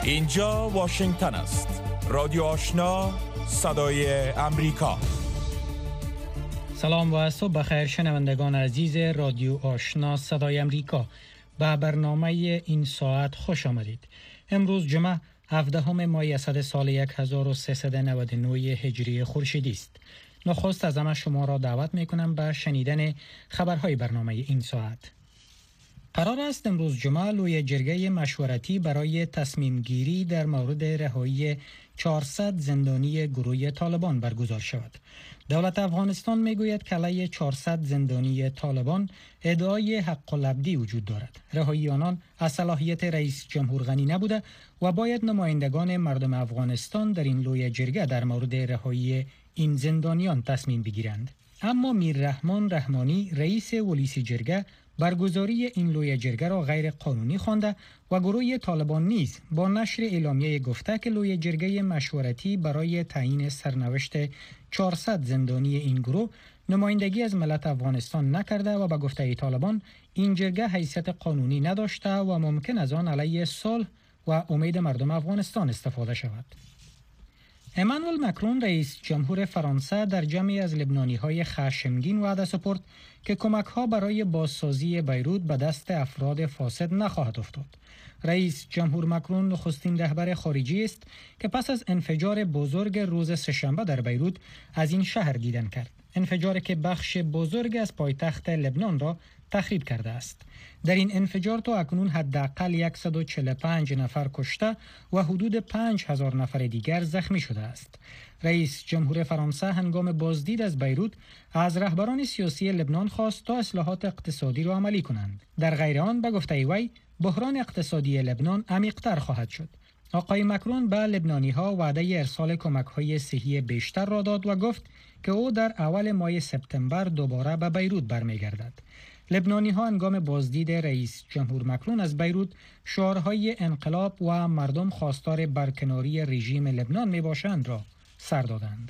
اینجا واشنگتن است. رادیو آشنا، صدای امریکا. سلام و صبح بخیر شنوندگان عزیز رادیو آشنا صدای امریکا. به برنامه این ساعت خوش آمدید. امروز جمعه 17 ماه اسد سال 1399 هجری خورشیدی است. نخست از همه شما را دعوت می کنم به شنیدن خبرهای برنامه این ساعت. قرار است امروز جمعه لوی جرگه مشورتی برای تصمیم گیری در مورد رهایی 400 زندانی گروه طالبان برگزار شود. دولت افغانستان میگوید که علیه 400 زندانی طالبان ادعای حق العبدی وجود دارد. رهایی آنان از صلاحیت رئیس جمهور غنی نبوده و باید نمایندگان مردم افغانستان در این لوی جرگه در مورد رهایی این زندانیان تصمیم بگیرند. اما میررحمان رحمانی رئیس ولسی جرگه برگزاری این لوی جرگه را غیر قانونی خوانده و گروه طالبان نیز با نشر اعلامیه گفته که لوی جرگه مشورتی برای تعیین سرنوشت 400 زندانی این گروه نمایندگی از ملت افغانستان نکرده و به گفته طالبان این جرگه حیثیت قانونی نداشته و ممکن از آن علیه صلح و امید مردم افغانستان استفاده شود. امانوئل مکرون رئیس جمهور فرانسه در جمعی از لبنانی‌های خشمگین وعده سپرد که کمک‌ها برای بازسازی بیروت به دست افراد فاسد نخواهد افتاد. رئیس جمهور مکرون نخستین رهبر خارجی است که پس از انفجار بزرگ روز سه‌شنبه در بیروت از این شهر دیدن کرد. انفجاری که بخش بزرگ از پایتخت لبنان را تخریب کرده است. در این انفجار تا اکنون حداقل 145 نفر کشته و حدود 5000 نفر دیگر زخمی شده است. رئیس جمهور فرانسه هنگام بازدید از بیروت از رهبران سیاسی لبنان خواست تا اصلاحات اقتصادی را عملی کنند. در غیر آن به گفته وی بحران اقتصادی لبنان عمیق‌تر خواهد شد. آقای مکرون به لبنانی‌ها وعده ارسال کمک‌های صحی بیشتر را داد و گفت که او در اول ماه سپتامبر دوباره به بیروت برمیگردد. لبنانی‌ها هنگام بازدید رئیس جمهور مکرون از بیروت شعارهای انقلاب و مردم خواستار برکناری رژیم لبنان میباشند را سر دادند.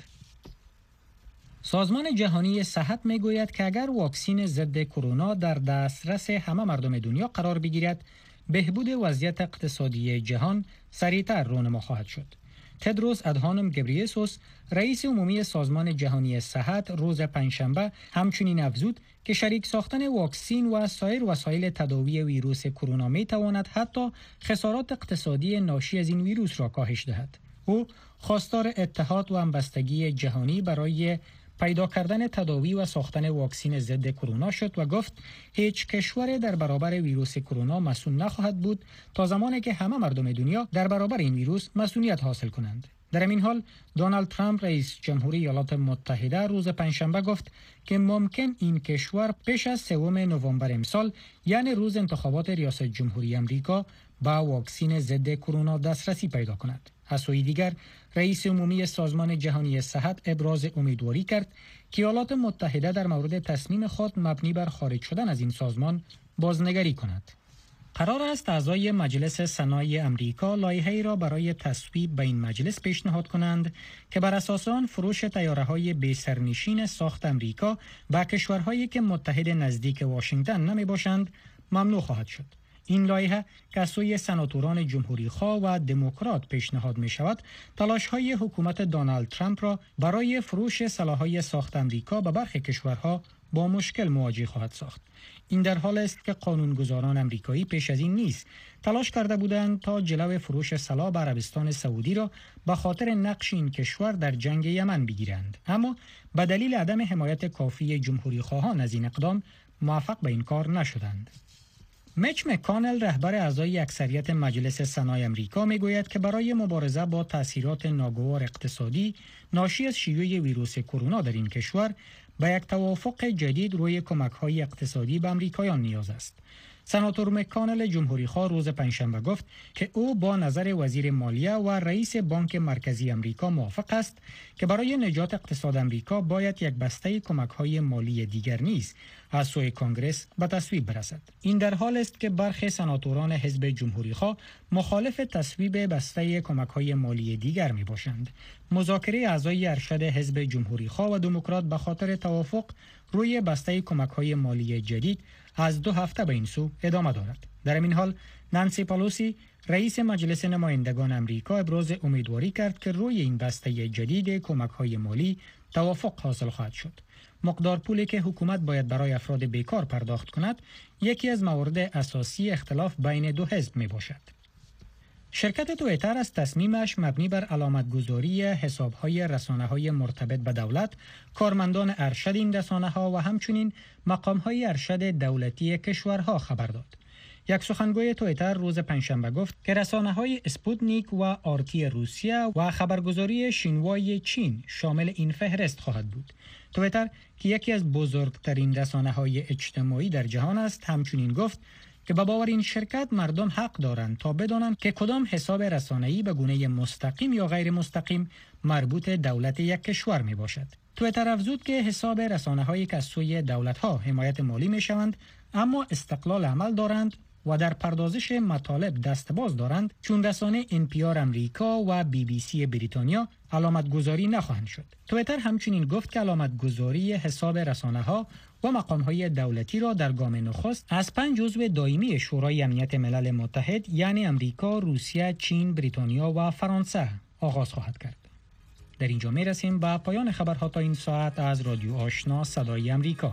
سازمان جهانی صحت میگوید که اگر واکسن ضد کرونا در دسترس همه مردم دنیا قرار بگیرد، بهبود وضعیت اقتصادی جهان سریعتر رونما خواهد شد. تدروس ادهانوم گبریسوس رئیس عمومی سازمان جهانی صحت روز پنجشنبه همچنین افزود که شریک ساختن واکسن و سایر وسایل تداوی ویروس کرونا می تواند حتی خسارات اقتصادی ناشی از این ویروس را کاهش دهد. او خواستار اتحاد و همبستگی جهانی برای پیدا کردن تداوی و ساختن واکسن ضد کرونا شد و گفت هیچ کشور در برابر ویروس کرونا مسئول نخواهد بود تا زمانی که همه مردم دنیا در برابر این ویروس مسئولیت حاصل کنند. در همین حال دونالد ترامپ رئیس جمهوری ایالات متحده روز پنجشنبه گفت که ممکن این کشور پیش از 3 نوامبر امسال یعنی روز انتخابات ریاست جمهوری آمریکا با واکسن ضد کرونا دسترسی پیدا کند. از سوی دیگر رئیس عمومی سازمان جهانی صحت ابراز امیدواری کرد که ایالات متحده در مورد تصمیم خود مبنی بر خارج شدن از این سازمان بازنگری کند. قرار است اعضای مجلس سنای امریکا لایحه‌ای را برای تصویب به این مجلس پیشنهاد کنند که بر اساس آن فروش طیاره‌های بی سرنشین ساخت امریکا به کشورهایی که متحد نزدیک واشنگتن نمی باشند ممنوع خواهد شد. این لایحه که از سوی سناتوران جمهوری‌خواه و دموکرات پیشنهاد می شود، تلاش‌های حکومت دونالد ترامپ را برای فروش سلاح‌های ساخت امریکا به برخی کشورها با مشکل مواجه خواهد ساخت. این در حال است که قانونگذاران امریکایی پیش از این نیز تلاش کرده بودند تا جلو فروش سلاح به عربستان سعودی را به خاطر نقش این کشور در جنگ یمن بگیرند، اما به دلیل عدم حمایت کافی جمهوری‌خواهان از این اقدام موفق به این کار نشدند. میچ مکانل رهبر اعضای اکثریت مجلس سنای امریکا میگوید که برای مبارزه با تاثیرات ناگوار اقتصادی ناشی از شیوع ویروس کرونا در این کشور به یک توافق جدید روی کمک‌های اقتصادی به امریکایان نیاز است. سناتور مکانل جمهوری‌خواه روز پنجشنبه گفت که او با نظر وزیر مالیه و رئیس بانک مرکزی امریکا موافق است که برای نجات اقتصاد امریکا باید یک بسته کمک‌های مالی دیگر نیز از سوی کنگره به تصویب برسد. این در حال است که برخی سناتوران حزب جمهوری‌خواه مخالف تصویب بسته کمک‌های مالی دیگر می‌باشند. مذاکره اعضای ارشد حزب جمهوری‌خواه و دموکرات به خاطر توافق روی بسته کمک‌های مالی جدید از 2 هفته به این سو ادامه دارد. در این حال نانسی پالوسی رئیس مجلس نمایندگان امریکا ابراز امیدواری کرد که روی این بسته جدید کمک‌های مالی توافق حاصل خواهد شد. مقدار پولی که حکومت باید برای افراد بیکار پرداخت کند یکی از موارد اساسی اختلاف بین دو حزب می باشد. شرکت تویتر از تصمیمش مبنی بر علامتگذاری حساب‌های رسانه‌های مرتبط به دولت، کارمندان ارشد این رسانه‌ها و همچنین مقام‌های ارشد دولتی کشورها خبر داد. یک سخنگوی تویتر روز پنجشنبه گفت که رسانه‌های اسپوتنیک و آرتی روسیه و خبرگزاری شینوای چین شامل این فهرست خواهد بود. تویتر که یکی از بزرگترین رسانه‌های اجتماعی در جهان است، همچنین گفت که با باور این شرکت مردم حق دارند تا بدانند که کدام حساب رسانه‌ای به گونه مستقیم یا غیر مستقیم مربوط دولت یک کشور می باشد. تویتر افزود که حساب رسانه‌هایی که از سوی دولت‌ها حمایت مالی می‌شوند اما استقلال عمل دارند و در پردازش مطالب دستباز دارند، چون رسانه NPR امریکا و BBC بریتانیا علامتگذاری نخواهند شد. تویتر همچنین گفت که علامتگذاری حساب رسانه‌ها و مقام‌های دولتی را در گام نخست از 5 عضو دائمی شورای امنیت ملل متحد یعنی امریکا، روسیه، چین، بریتانیا و فرانسه آغاز خواهد کرد. در اینجا می‌رسیم به پایان خبرها تا این ساعت از رادیو آشنا صدای امریکا.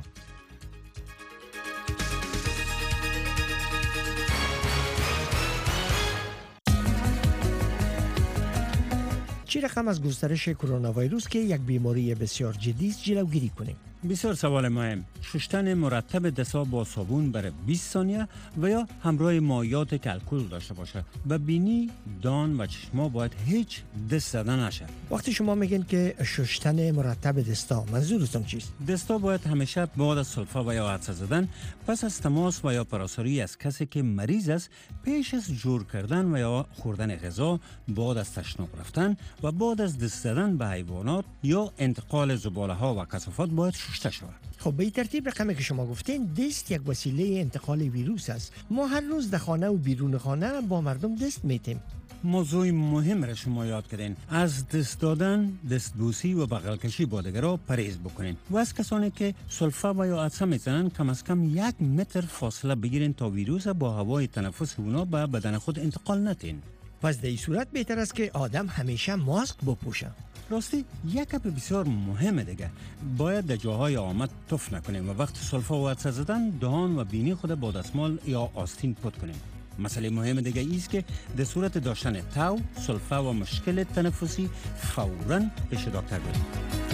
چه رقم از گسترش کرونا ویروس که یک بیماری بسیار جدی است جلوگیری کنیم؟ بسیار سوال مهم. شستن مرتب دست‌ها با صابون برای 20 ثانیه و یا همراه مایعات که الکل داشته باشه و بینی، دان و چشما باید هیچ دست زدن نشه. وقتی شما میگین که شستن مرتب دستا، منظورتون چیست؟ دستا باید همیشه بعد از سلفا و یا عطسه زدن پس از تماس و یا پراساری از کسی که مریض است پیش از جور کردن و یا خوردن غذا، بعد از تشناب رفتن و بعد از دست زدن به حیوانات یا انتقال زباله ها و کثافات باید شسته شود. خب به این ترتیب رقمی که شما گفتین دست یک وسیله انتقال ویروس است. ما هر روز در خانه و بیرون خانه با مردم دست میتیم. موضوع مهم را شما یاد کردین. از دست دادن، دستبوسی و بغل کشی با دیگران پرهیز بکنین و از کسانی که سلفا و یا عطسه میزنن کم از کم 1 متر فاصله بگیرین تا ویروس با هوای تنفس اونا به بدن خود انتقال ندین. پس در این صورت بهتر است که آدم همیشه ماسک بپوشه. راستی یک گپ بسیار مهمه دیگه، باید در جاهای آمد تف نکنیم و وقت سلفا و عطسه زدن دهان و بینی خود با دستمال یا آستین پاک کنیم. مسئله مهم دیگه ایست که در صورت داشتن تاو، سلفا و مشکل تنفسی فوراً پیش دکتر بریم.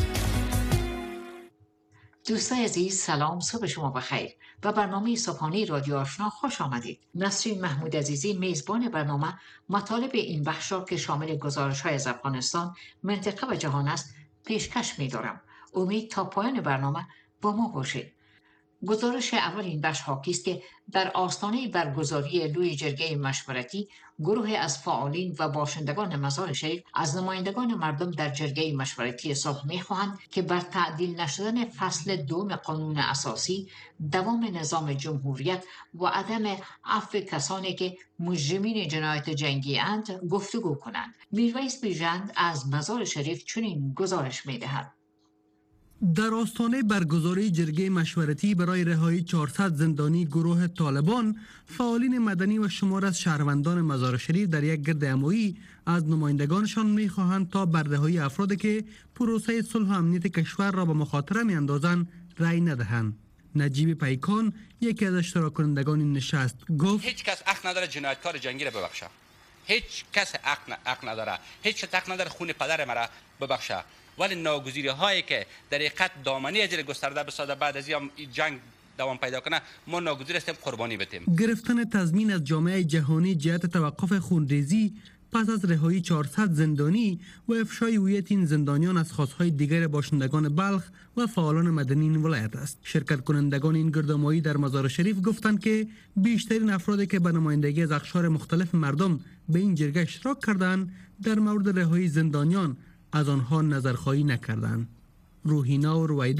دوستای عزیز سلام، صبح شما بخیر و برنامه صبحانه رادیو آشنا خوش آمدید. نسرین محمود عزیزی میزبان برنامه مطالب این بخش را که شامل گزارش‌های از افغانستان، منطقه و جهان است پیشکش می‌دارم. امید تا پایان برنامه با ما باشید. گزارش اول این بخش حاکی است که در آستانه برگزاری لوی جرگه مشورتی گروه از فعالین و باشندگان مزار شریف از نمایندگان مردم در جرگه مشورتی صبح می‌خواهند که بر تعدیل نشدن فصل 2 قانون اساسی، دوام نظام جمهوریت و عدم عفو کسانی که مجرمین جنایت جنگی اند گفتگو کنند. میرویس بیژند از مزار شریف چنین گزارش می‌دهد. در آستانه برگزاری جرگه مشورتی برای رهایی 400 زندانی گروه طالبان، فعالین مدنی و شمار از شهروندان مزار شریف در یک گرد عمویی از نمایندگانشان می‌خواهند تا بر رهایی افرادی که پروسه صلح و امنیت کشور را به مخاطره می‌اندازند رأی ندهند. نجیب پیکان یکی از اشتراک کنندگان این نشست گفت هیچ کس حق نداره جنایتکار جنگی را ببخشه. هیچ کس حق نداره. هیچ کس حق نداره خون پدر مرا ببخشه. ولی ناگزیری هایی که در حقیقت دامنه اجل گسترده بسازه بعد از این جنگ دوام پیدا کنه، ما ناگزیر هستیم قربانی بدیم. گرفتن تضمین از جامعه جهانی جهت توقف خونریزی پس از رهایی 400 زندانی و افشای هویت این زندانیان از خواستهای دیگر باشندگان بلخ و فعالان مدنی این ولایت است. شرکت کنندگان این گردهمایی در مزار شریف گفتند که بیشترین افرادی که به نمایندگی از اقشار مختلف مردم به این جرگه اشتراک کردند در مورد رهایی زندانیان از آنها نظرخواهی نکردند. روحینا و رویدا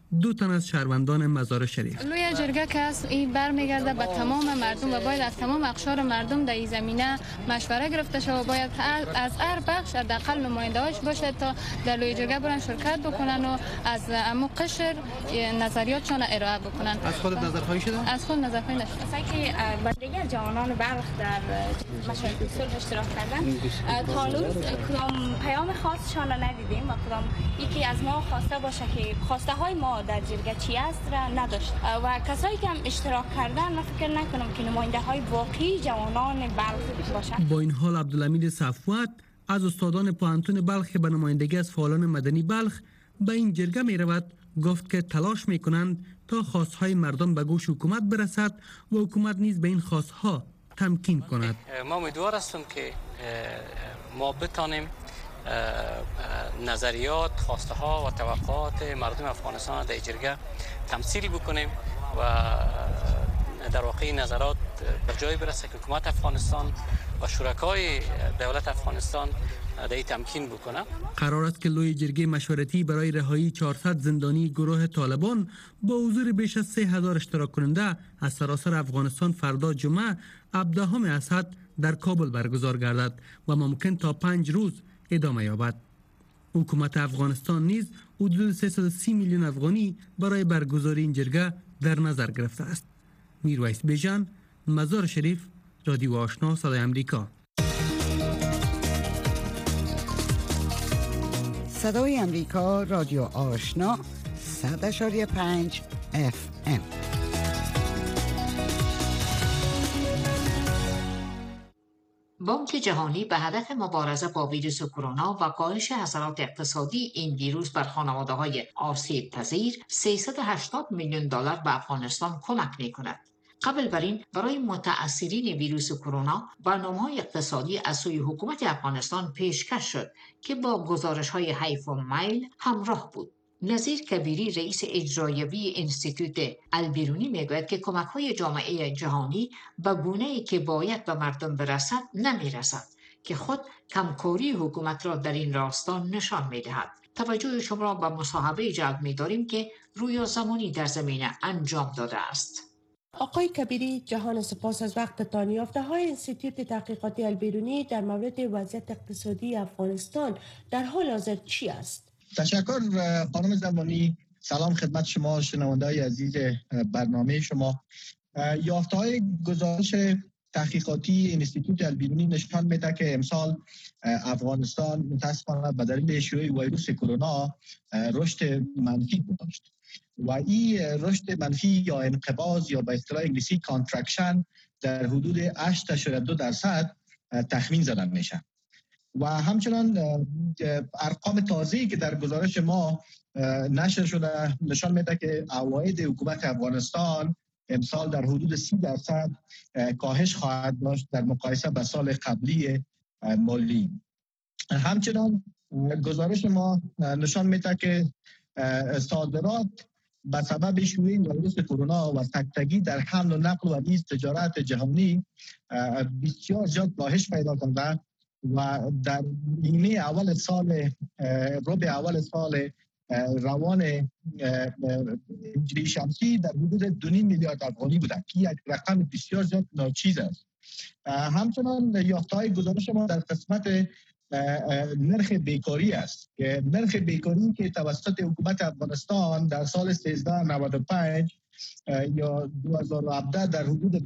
2 تن از شهروندان مزار شریف. لوی جرگه که است این برمیگرده به تمام مردم و باید از تمام اقشار مردم در این زمینه مشوره گرفته شود و باید از هر بخش حداقل نماینده‌هاش باشه تا در لوی جرگه برن شرکت بکنن و از امو قشر نظریاتشان ارائه بکنن. از خود نظرخواهی شده؟ از خود نظرخواهی نشده. مثلا که با دیگر جوانان بلخ در مشارکت صلح اشتراک کردن تا هنوز کدام پیام خاصشان را ندیدیم و کدام یکی از ما خواسته باشه که خواسته های ما در جرگه چی است را نداشت و کسایی که هم اشتراک کردن من فکر نکنم که نماینده های واقعی جوانان بلخ باشند. با این حال عبدالحمید صفوت از استادان پوهنتون بلخ که به نمایندگی از فعالان مدنی بلخ به این جرگه می رود گفت که تلاش می کنند تا خواستهای مردم به گوش حکومت برسد و حکومت نیز به این خواستها تمکین کند. ما امیدوار هستیم که ما بتانیم نظریات، خواسته ها و توقعات مردم افغانستان در جرگه تمثیل بکنیم و در واقع نظرات به جای برسه که حکومت افغانستان و شرکای دولت افغانستان در این تمکین بکنه. قرار است که لوی جرگه مشورتی برای رهایی 400 زندانی گروه طالبان با حضور بیش از 3000 اشتراک کننده از سراسر افغانستان فردا جمعه 17 اسد در کابل برگزار گردد و ممکن تا 5 روز ادامه یابد. حکومت افغانستان نیز حدود 330 میلیون افغانی برای برگزاری این جرگه در نظر گرفته است. میرویس بیژن، مزار شریف، رادیو آشنا، صدای امریکا. صدای امریکا، رادیو آشنا، 100.5 FM. بانک جهانی به هدف مبارزه با ویروس کرونا و کاهش اثرات اقتصادی این ویروس بر خانواده‌های آسیب پذیر 380 میلیون دلار به افغانستان کمک می‌کند. قبل بر این برای متأثرین ویروس کرونا برنامه‌های اقتصادی از سوی حکومت افغانستان پیشکش شد که با گزارش‌های حیف و میل همراه بود. نظیر کبیری رئیس اجرایی انستیتوت البیرونی میگوید که کمک‌های جامعه جهانی به گونه‌ای که باید به مردم برسد نمی‌رسد که خود کمکاری حکومت را در این راستا نشان می‌دهد. توجه شما را به مصاحبه جلب می‌داریم که رویا زمانی در زمینه انجام داده است. آقای کبیری، جهان سپاس از وقتتان. یافته‌های انستیتوت تحقیقاتی البیرونی در مورد وضعیت اقتصادی افغانستان در حال حاضر چی است؟ تشکر خانم زمانی. سلام خدمت شما شنونده‌های عزیز برنامه شما. یافته‌های گزارش تحقیقاتی انستیتوت البیرونی نشان میده که امسال افغانستان متأسفانه به دلیل شیوع ویروس کرونا رشد منفی داشت و این رشد منفی یا انقباض یا به اصطلاح انگلیسی کانترکشن در حدود 8.2% تخمین زده میشه و همچنان ارقام تازه‌ای که در گزارش ما نشر شده نشان میده که عواید حکومت افغانستان امسال در حدود 30% کاهش خواهد داشت در مقایسه با سال قبلی مالی. همچنان گزارش ما نشان میده که صادرات به سبب شیوع ویروس کرونا و تکتگی در حمل و نقل و نیز تجارت جهانی بسیار زیاد کاهش پیدا کرده و در نیمه اول سال ربع اول سال روان هجری شمسی در حدود 2.5 میلیارد افغانی بوده که یک رقم بسیار زیاد ناچیز است. همچنان یافته‌های گزارش ما در قسمت نرخ بیکاری است که نرخ بیکاری که توسط حکومت افغانستان در سال 1395 یا 2017 در حدود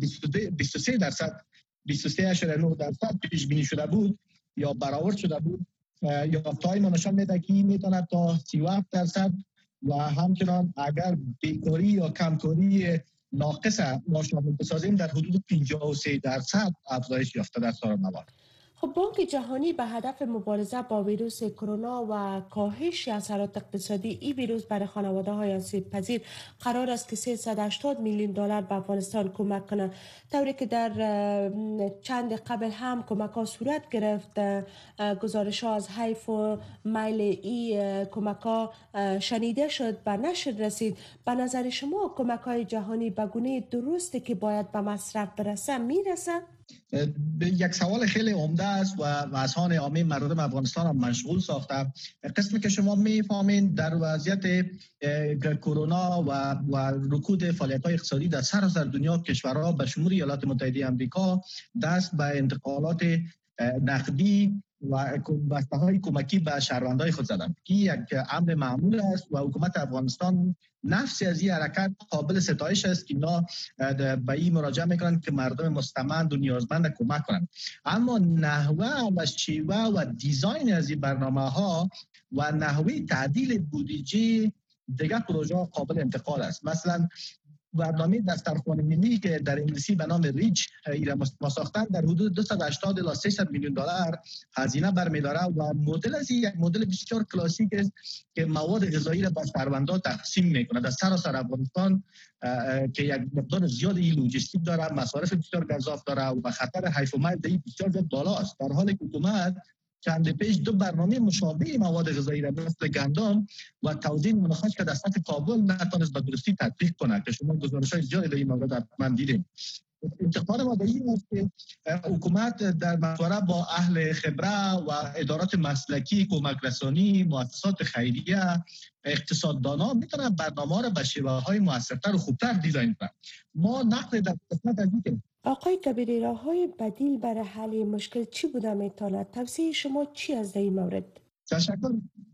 23.9% پیش بینی شده بود یا برآورد شده بود، یافته‌های ما نشان میده که این میتونه تا 37% و همچنان اگر بیکاری یا کمکاری ناقص ما شامل بسازیم در حدود 53% افزایش یافته در سال موارد. خب بانک جهانی به هدف مبارزه با ویروس کرونا و کاهش اثرات اقتصادی این ویروس برای خانواده‌های آسیب پذیر قرار است که 380 میلیون دلار به افغانستان کمک کنه، طوری که در چند قبل هم کمک‌ها صورت گرفت. گزارش‌ها از حیف و میل این کمک‌ها شنیده شد و نشر رسید. به نظر شما کمک‌های جهانی به گونه درستی که باید به مصرف برسه میرسه؟ یک سوال خیلی عمده است و اذهان عامه مردم افغانستان هم مشغول ساخته. قسمی که شما میفهمین در وضعیت کرونا و رکود فعالیت‌های اقتصادی در سراسر دنیا، کشورها به شمول ایالات متحده آمریکا دست به انتقالات نقدی و بسته‌های کمکی به شهروندان خود زدند که یک امر معمول است و حکومت افغانستان نفس از این حرکت قابل ستایش است که اینا به این مراجعه میکنند که مردم مستمند و نیازمند کمک کنند. اما نحوه و شیوه و دیزاین از این برنامه ها و نحوه تعدیل بودجه دیگر پروژه قابل انتقال است. مثلا برنامه دسترخوان ملی که در انگلیسی به نام ریچ ما ساختن در حدود 280 الی 300 میلیون دلار هزینه برمی‌داره و مدل از یک مدل بسیار کلاسیک است که مواد غذایی را به شهروندان تقسیم میکنه در سراسر افغانستان که یک مقدار زیادی لوجستیک داره، مصارف بسیار گزاف داره و خطر حیف و میل بسیار زیاد بالاست. در حالی که حکومت چند پیش دو برنامه مشابه مواد غذایی را مثل گندم و توزیع منخرط که در سطح کابل نتونست به درستی تطبیق کنه که شما گزارش‌های زیادی در این مورد حتما دیدید. انتقاد ما به این است که حکومت در مشوره با اهل خبره و ادارات مسلکی، کمک رسانی، مؤسسات خیریه، اقتصاددانا میتونن برنامه را به شیوه‌های موثرتر و خوبتر دیزاین کنند. ما نقد در قسمت از این آقای کبیری، راه‌های بدیل برای حل مشکل چی بوده میتواند؟ توصیه شما چی از این مورد؟ تشکر.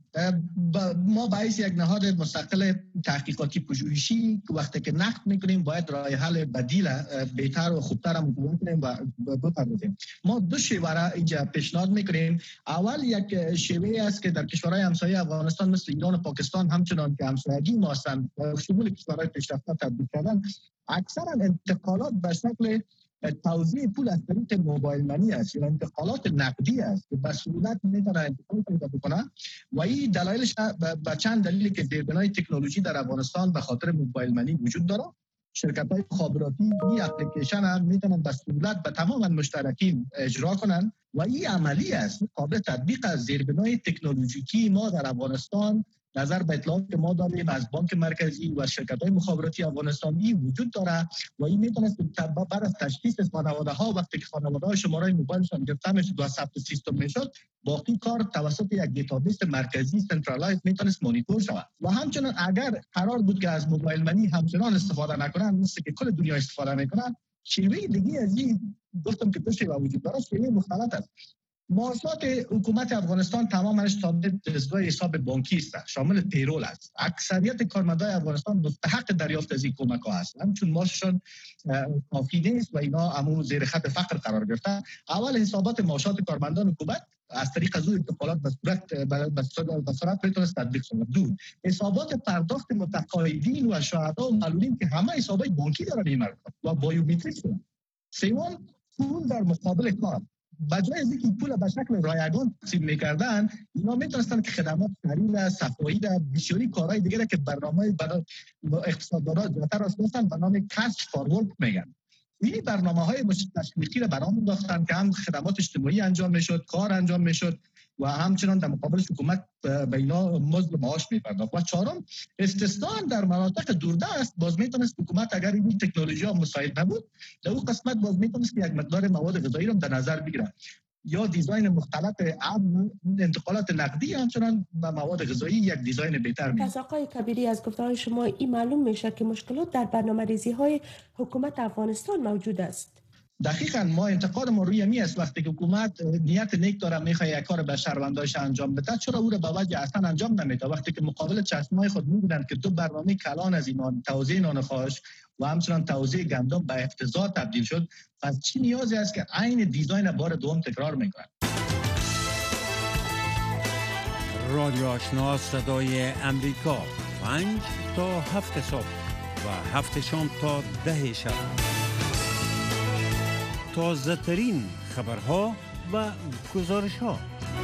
ما باعث یک نهاد مستقل تحقیقاتی پژوهشی وقتی که نقد میکنیم باید راه حل بدیل بهتر و خوبتر هم کنیم و بپردازیم. ما دو شیوه را اینجا پیشنهاد میکنیم. اول یک شیوه است که در کشورهای همسایه افغانستان مثل ایران و پاکستان همچنان که همسایگی ما هستند شمول کشورهای پیشرفته تطبیق کردن، اکثرا انتقالات به شکل توزیع پول از طریق موبایل منی است یا انتقالات نقدی است که به سهولت میتونه انتقال پیدا بکنه و این دلایلش به چند دلیلی که زیربنای تکنولوژی در افغانستان به خاطر موبایل منی وجود داره. شرکت‌های مخابراتی این اپلیکیشن هم میتونن به سهولت به تمام مشترکین اجرا کنن و این عملی است، قابل تطبیق از زیربنای تکنولوژیکی ما در افغانستان نظر به اطلاعات که ما داریم از بانک مرکزی و شرکت‌های مخابراتی افغانستانی وجود داره و این میتونه بعد از تشخیص خانواده‌ها وقتی که خانواده‌ها شماره موبایلشون گرفته میشد و ثبت سیستم میشد، باقی کار توسط یک دیتابیس مرکزی سنترالایز میتونست مانیتور شود. و همچنین اگر قرار بود که از موبایل منی همچنان استفاده نکنن مثل که کل دنیا استفاده میکنن، شیوه دیگه از این گفتم که دو شیوه وجود داره، شیوه مختلط است. معاشات حکومت افغانستان تمامش تابع دستگاه حساب بانکی است، شامل پیرول است. اکثریت کارمندان افغانستان مستحق دریافت از این کمک ها هستند چون معاششان کافی نیست و اینا همون زیر خط فقر قرار گرفتن. اول حسابات معاشات کارمندان حکومت از طریق از انتقالات به صورت میتونست تطبیق شود. دو، حسابات پرداخت متقاعدین و شهدا و معلولین که همه حسابات بانکی دارن این مردم و بایومتریک شدن. سوم، پول در مقابل کار. بجای از اینکه پول به شکل رایگان تقسیم می‌کردن، اینا می‌تونستن که خدمات سریع، صفایی و بسیاری کارهای دیگه که برنامه اقتصاددانا زیادتر اساساً به نام کاش فارورد میگن. این برنامه‌های تشویقی را برام انداختن که هم خدمات اجتماعی انجام میشد، کار انجام میشد و همچنان در مقابلش حکومت به اینا مزد معاش می‌پرداخت. و چهارم، استثنا در مناطق دوردست باز میتونست حکومت اگر این تکنولوژی ها مساعد نبود در اون قسمت باز میتونست یک مقدار مواد غذایی رو در نظر بگیره یا دیزاین مختلف انتقالات نقدی همچنان به مواد غذایی یک دیزاین بهتر میشه. پس آقای کبیری از گفته‌های شما این معلوم میشه که مشکلات در برنامه‌ریزی‌های حکومت افغانستان موجود است. دقیقاً ما انتقاد ما روی می است وقتی که حکومت نیت نیک داره میخواد یک کار به شهروندانش انجام بده، چرا او را به وجه اصلا انجام نمیده وقتی که مقابل چشمای خود میبینند که دو برنامه کلان از اینا توزیع نان خواش و همچنان توزیع گندم به افتضاح تبدیل شد. پس چی نیازی است که عین دیزاین بار دوم تکرار میکنند؟ رادیو آشنا صدای امریکا 5 تا 7 صبح و 7 شام تا 10 شب. تازه ترین خبرها و گزارش‌ها.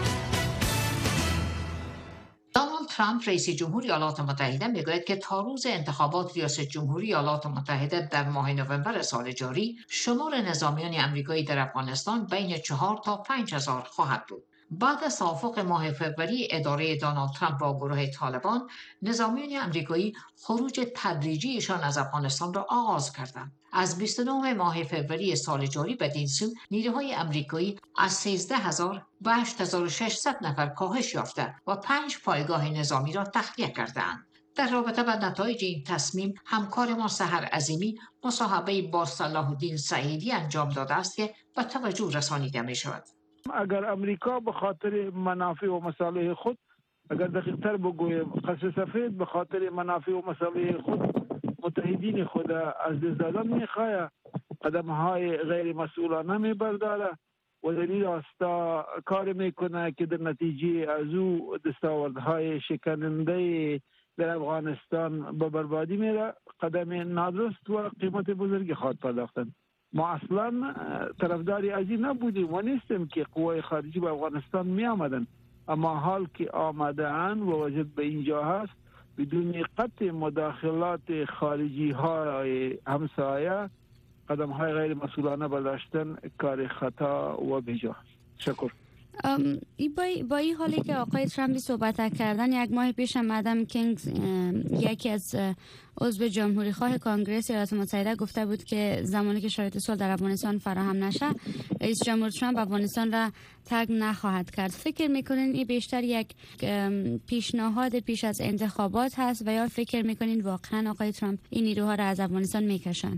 دونالد ترامپ رئیس جمهوری ایالات متحده میگوید که تا روز انتخابات ریاست جمهوری ایالات متحده در ماه نوامبر سال جاری شمار نظامیان آمریکایی در افغانستان بین 4 تا 5 هزار خواهد بود. بعد از توافق ماه فوریه اداره دونالد ترامپ با گروه طالبان، نظامیان آمریکایی خروج تدریجیشان از افغانستان را آغاز کردند. از 29 ماه فوریه سال جاری بدین سو، نیروهای آمریکایی از 13,000 به 8,600 نفر کاهش یافته و 5 پایگاه نظامی را تخلیه کردند. در رابطه با نتایج این تصمیم، همکار ما سحر عظیمی مصاحبه با صلاح الدین سعیدی انجام داده است که به توجه رسانیده می شود. اگر امریکا به خاطر منافع و مصالح خود، اگر دقیق تر بگویم قصر سفید به خاطر منافع و مصالح خود متحدین خود از دست دادن میخواه، قدم های غیر مسئولانه میبرداره و دلیل استا کار میکنه که در نتیجه از او دستاوردهای شکننده در افغانستان به بربادی میره. قدم نادرست و قیمت بزرگی خواهد پرداختن. ما اصلا طرفداری از این نبودیم و نیستیم که قوای خارجی به افغانستان می آمدن، اما حال که آمده اند و وضعیت به اینجا هست، بدون قطع مداخلات خارجی های همسایه قدم های غیر مسئولانه برداشتن کار خطا و بیجا. شکر. با این حالی که آقای ترامپ صحبت کردن، یک ماه پیش هم مدام کینگز، یکی از عضو جمهوری خواه کانگرس ایالات متحده، گفته بود که زمانی که شرایط صلح در افغانستان فراهم نشه، رئیس جمهور ترامپ افغانستان را ترک نخواهد کرد. فکر میکنین این بیشتر یک پیشنهاد پیش از انتخابات هست و یا فکر میکنین واقعا آقای ترامپ این نیروها را از افغانستان میکشن؟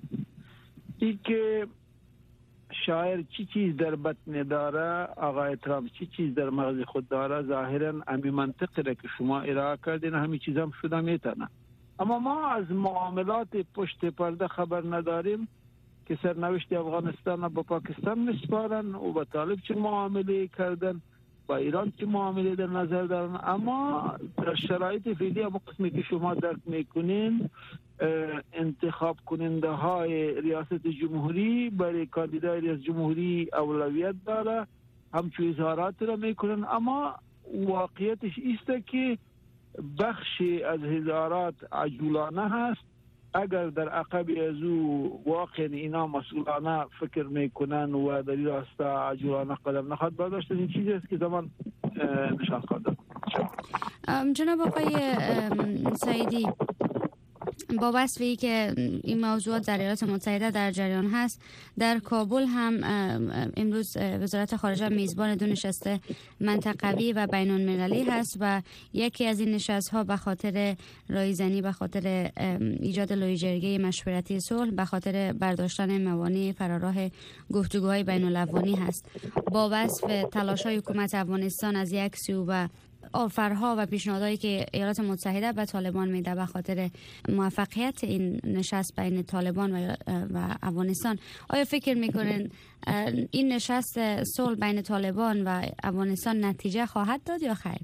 این که شاعر چی چیز در بطن داره، آقای ترامپ چی چیز در مغز خود داره، ظاهرا امی منطقی را که شما ارائه کردین همین چیز هم شده میتونه. اما ما از معاملات پشت پرده خبر نداریم که سرنوشت افغانستان با پاکستان میسپارن و با طالب چه معامله کردن، با ایران چه معامله در نظر دارن. اما در شرایط فعلی هم قسمی که شما درک میکنین، انتخاب کننده های ریاست جمهوری برای کاندیدای ریاست جمهوری اولویت داره، همچون اظهارات را میکنن، اما واقعیتش ایست که بخشی از اظهارات عجولانه هست. اگر در عقب از او واقعا اینا مسئولانه فکر میکنن و دلیل است عجولانه قدم نخواهد برداشت، این چیزی است که زمان نشان خواهد. جناب آقای سعیدی، با وصفی که این موضوعات در ایالات متحده در جریان هست، در کابل هم امروز وزارت خارجه میزبان دو نشست منطقوی و بین المللی هست و یکی از این نشست ها به خاطر رایزنی، به خاطر ایجاد لایحه‌جرگه مشورتی صلح، به خاطر برداشتن موانع فراراه گفتگوهای بین الاقوانی هست. با وصف تلاش‌های حکومت افغانستان از یک سو و آفرها و پیشنهادهایی که ایالات متحده به طالبان میده به خاطر موفقیت این نشست بین طالبان و افغانستان، آیا فکر میکنین این نشست صلح بین طالبان و افغانستان نتیجه خواهد داد یا خیر؟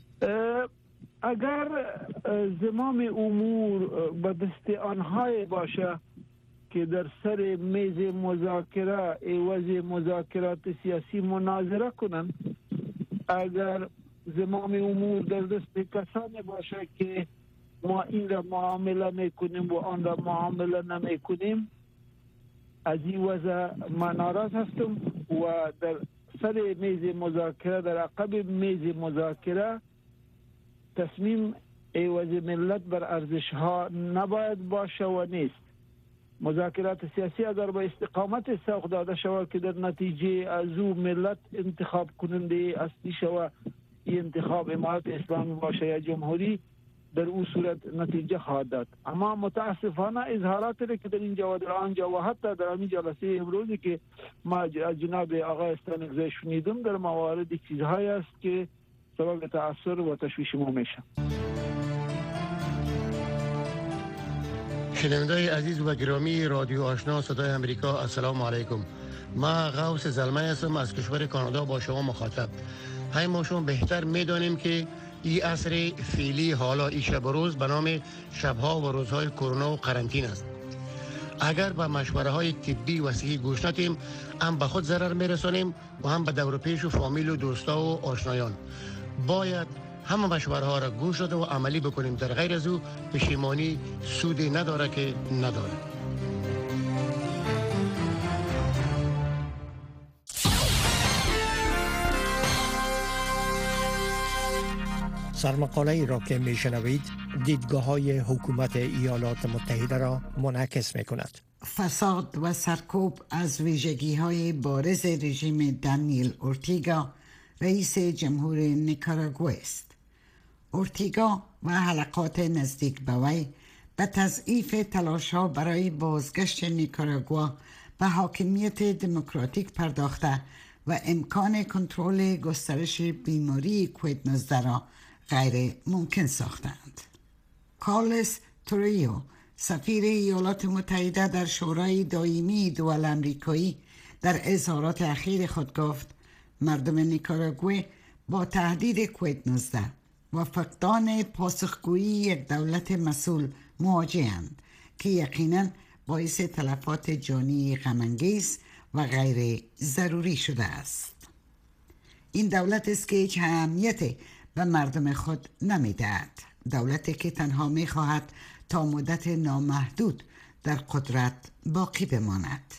اگر زمام امور به دست آنهای باشه که در سر میز مذاکره عوض مذاکرات سیاسی مناظره کنن، اگر زمام امور در دست کسانی باشه که ما این را معامله میکنیم و آن را معامله نمیکنیم، از این وضع من ناراض هستم و در سر میز مذاکره، در عقب میز مذاکره، تصمیم عوض ملت بر ارزش ها نباید باشه و نیست. مذاکرات سیاسی اگر با استقامت سوق داده شود که در نتیجه از او ملت انتخاب کننده اصلی شود، این انتخاب امارت اسلامی باشه یا جمهوری، در اون صورت نتیجه خواهد داد. اما متاسفانه اظهاراتی که در اینجا و در آنجا و حتی در همین جلسه امروزی که ما از جناب آقای استانگزی شنیدم، در موارد چیزهایی است که سبب تأثیر و تشویش ما میشه. شنونده‌های عزیز و گرامی رادیو آشنا صدای امریکا، السلام علیکم. ما غوث زلمه هستم از کشور کانادا با شما مخاطب. های ما شما بهتر میدانیم که این عصر فعلی حالا این شب و روز به نام شبها و روزهای کرونا و قرنطینه است. اگر به مشوره های طبی و صحی گوش ندیم، هم به خود ضرر میرسانیم و هم به دور و پیش و فامیل و دوستا و آشنایان. باید همه مشوره ها را گوش داده و عملی بکنیم، در غیر از او پشیمانی سودی نداره که نداره. سرمقاله ای را که میشنوید دیدگاه های حکومت ایالات متحده را منعکس می کند. فساد و سرکوب از ویژگی های بارز رژیم دانیل اورتیگا رئیس جمهور نیکاراگوئه است. اورتیگا و حلقات نزدیک به وی به تضعیف تلاش‌ها برای بازگشت نیکاراگوا به حاکمیت دموکراتیک پرداخته و امکان کنترل گسترش بیماری کووید 19 را غیر ممکن ساختند. کارلس توریو، سفیر ایالات متحده در شورای دائمی دول آمریکایی، در اظهارات اخیر خود گفت مردم نیکاراگوئه با تهدید کووید 19 و فقدان پاسخگویی یک دولت مسئول مواجه‌اند که یقیناً باعث تلفات جانی غم‌انگیز و غیر ضروری شده است. این دولت است که هیچ اهمیتی به مردم خود نمی‌دهد. دولتی که تنها می‌خواهد تا مدت نامحدود در قدرت باقی بماند.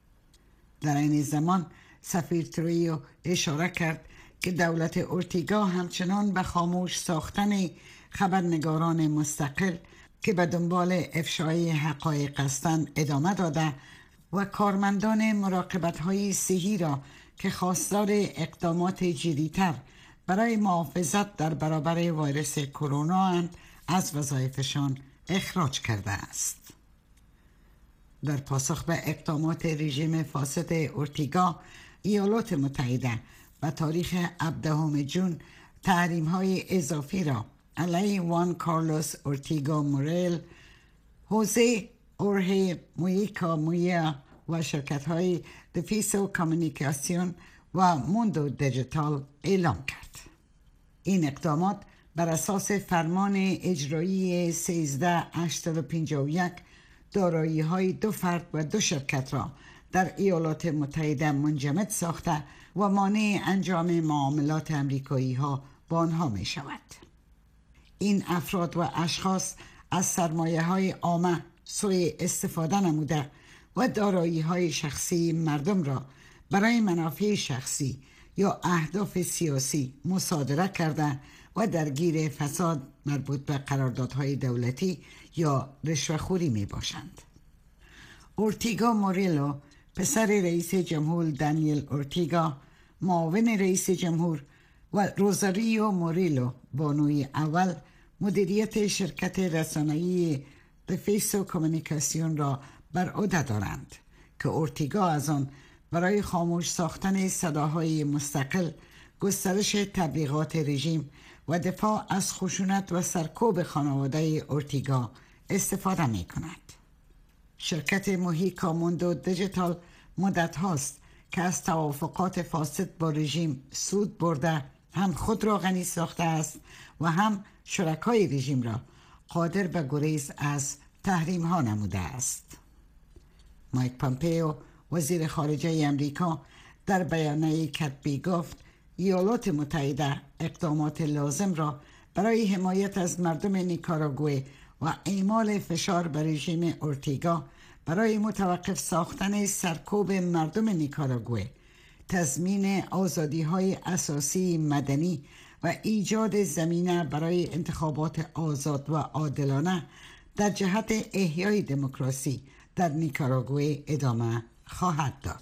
در این زمان سفیر ترویو اشاره کرد که دولت اورتیگا همچنان به خاموش ساختن خبرنگاران مستقل که به دنبال افشای حقایق هستند ادامه داده و کارمندان مراقبت‌های صحی را که خواستار اقدامات جدی‌تر برای محافظت در برابر ویروس کرونا اند از وظایفشان اخراج کرده است. در پاسخ به اقدامات رژیم فاسد اورتیگا، ایالات متحده و تاریخ 17 ژوئن تحریم‌های اضافی را علیه وان کارلوس اورتیگا موریل، هوزه اورهه مویکا مویا و شرکت‌های دفیسو کامیونیکاسیون و موندو دیجیتال اعلام کرد. این اقدامات بر اساس فرمان اجرایی 13851 دارایی‌های 2 فرد و 2 شرکت را در ایالات متحده منجمد ساخته و مانع انجام معاملات امریکایی‌ها با آنها می شود. این افراد و اشخاص از سرمایه‌های عامه سوء استفاده نموده و دارایی‌های شخصی مردم را برای منافع شخصی یا اهداف سیاسی مصادره کرده و درگیر فساد مربوط به قراردادهای دولتی یا رشوه‌خوری می باشند. اورتیگا موریلو، پسر رئیس جمهور دانیل اورتیگا، معاون رئیس جمهور، و روزاریو موریلو، بانوی اول، مدیریت شرکت رسانه‌ای دفیسو کامیونیکاسیون را بر عهده دارند که اورتیگا از آن برای خاموش ساختن صداهای مستقل، گسترش تبلیغات رژیم و دفاع از خشونت و سرکوب خانواده اورتیگا استفاده می کند. شرکت موهیکا موندو دیجیتال مدت هاست که از توافقات فاسد با رژیم سود برده هم خود را غنی ساخته است و هم شرکای رژیم را قادر به گریز از تحریم ها نموده است. مایک پامپئو، وزیر خارجه امریکا، در بیانیه کتبی گفت ایالات متحده اقدامات لازم را برای حمایت از مردم نیکاراگوئه و اعمال فشار بر رژیم اورتیگا برای متوقف ساختن سرکوب مردم نیکاراگوئه، تضمین آزادی‌های اساسی مدنی و ایجاد زمینه برای انتخابات آزاد و عادلانه در جهت احیای دموکراسی در نیکاراگوئه ادامه خواهد داد.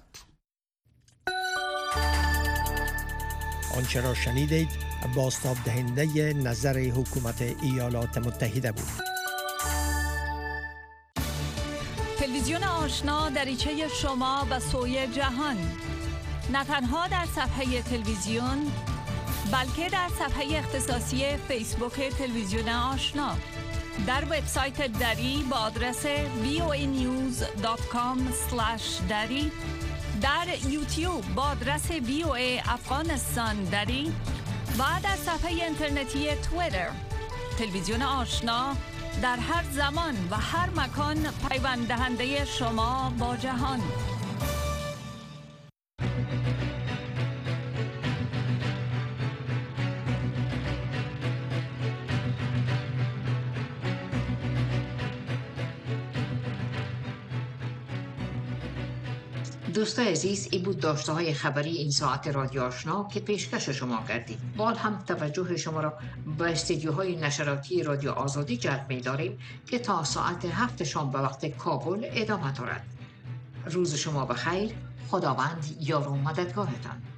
آنچه را شنیدید بازتاب دهنده نظر حکومت ایالات متحده بود. تلویزیون آشنا دریچه شما به سوی جهان، نه تنها در صفحه تلویزیون بلکه در صفحه اختصاصی فیسبوک تلویزیون آشنا، در وبسایت دری با آدرس voanews.com/dari، در یوتیوب با آدرس VOA افغانستان دری و در صفحه اینترنتی توییتر. تلویزیون آشنا در هر زمان و هر مکان پیوند دهنده شما با جهان. دوستای عزیز، این بود داشته های خبری این ساعت رادیو آشنا که پیشکش شما کردیم. بال هم توجه شما را به استدیوهای نشراتی رادیو آزادی جلب می داریم که تا ساعت 7 شام به وقت کابل ادامه دارد. روز شما بخیر. خداوند یار و مددگارتان.